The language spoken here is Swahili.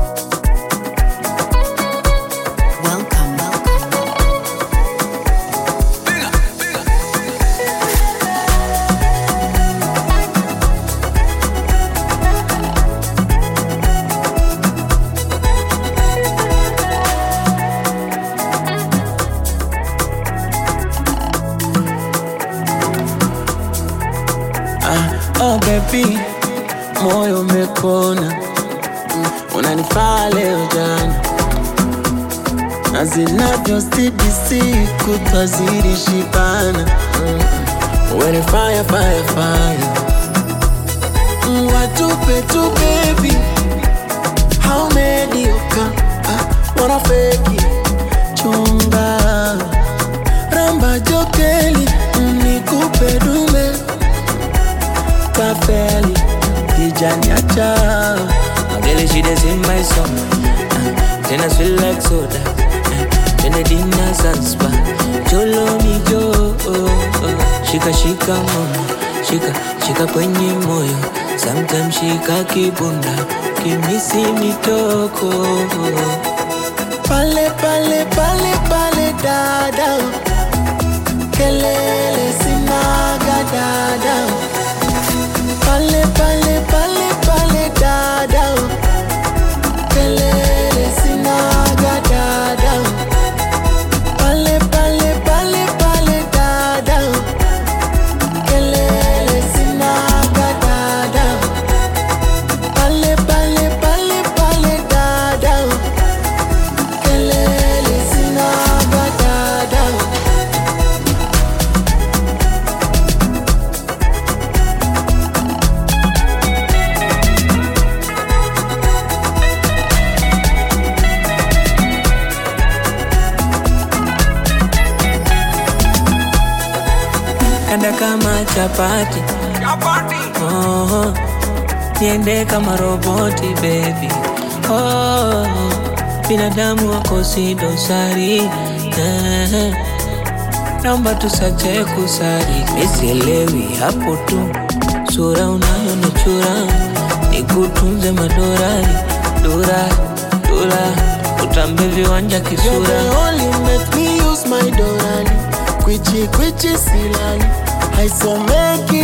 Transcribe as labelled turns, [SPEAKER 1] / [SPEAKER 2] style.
[SPEAKER 1] Oh baby, moyo umekona, unanifaa leo jana, na zinavyozidi siku twazidi shibana. When fire, fire, fire, watupe tu baby, how mediocre, wanna fake it, chunga, ramba jokeli, nikupe dume, kafeli, kijani acha.
[SPEAKER 2] Girl, she dey sing my song, then I feel like soda, then the dinner's and spa. Jolo mi jo, shika shika mama, shika kwenye moyo. Sometimes shika kibunda, kimisi mitoko.
[SPEAKER 1] Pale pale pale pale dada, kelele sinaga dada. Pale pale pale pale dada, kelele sinaga dada. Pale pale pale pale dada, kelele sinaga dada. Pale pale pale pale dada, kelele sinaga dada.
[SPEAKER 2] Kanda kama chapati, oh, niende kama roboti baby, oh, binadamu wako si dosari, naomba tusache kusari. Misielewi hapo tu, sura unayonichura, nikutunze madorari, dora, utambe viwanja kisura.
[SPEAKER 1] You're the only make me use my dorani, kwichi silani, haisomeki